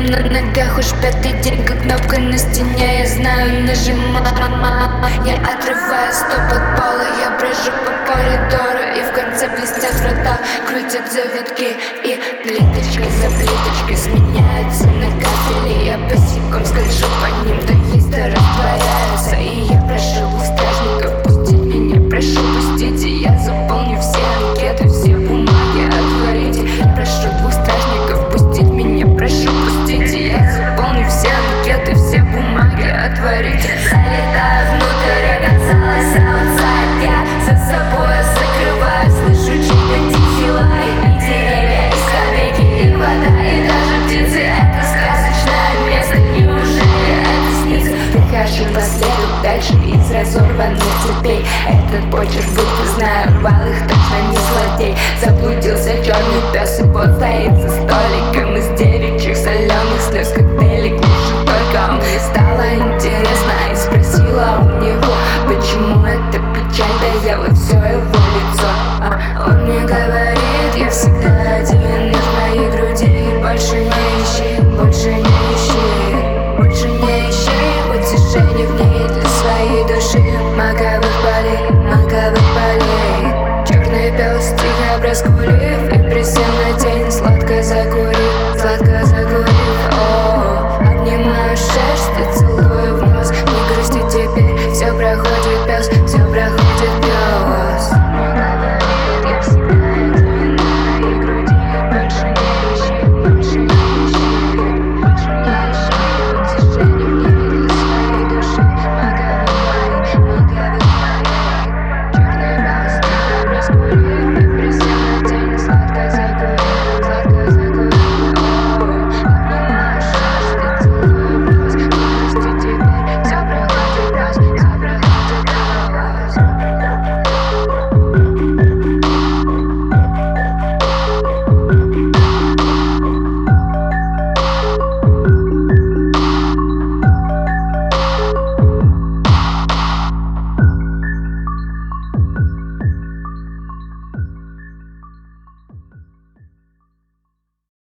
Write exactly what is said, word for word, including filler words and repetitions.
на ногах уж пятый день, как кнопка на стене. Я знаю, нажимаю. Я отрываю стоп от пола, я брожу по коридору, и в конце блестят врата, крутят завитки, и плиточка за плиточкой сменяются на кафеле. Я босиком скольжу по ним, то есть то растворяются. И я прошу у стражников пустить меня, прошу пустите. Я заполню все анкеты, все бумаги отворите. Я прошу двух стражников пустить меня, прошу пустите. Я заполню все анкеты, все бумаги отворите. Залетаю внутрь, оказалось outside. Я за собой закрываю, слышу чей-то тихий лай. И деревья, и скамейки, и вода, и даже птицы. Это сказочное место, неужели это снится? Прихожу по следу дальше из разорванных цепей. Этот почерк будто знаю, рвал их точно не злодей. Заблудился черный пес, и вот стоит за столиком из девичьих соленых слез коктейлей. Глуше только он, мне стало интересно, и спросила у него, почему эта печаль доела все его лицо. А он мне говорит, я всегда один в моей груди. Больше не ищи, больше не ищи, больше не ищи утешений в ней для своей души. Маковых полей, маковых полей. Черный пес тихо проскулит.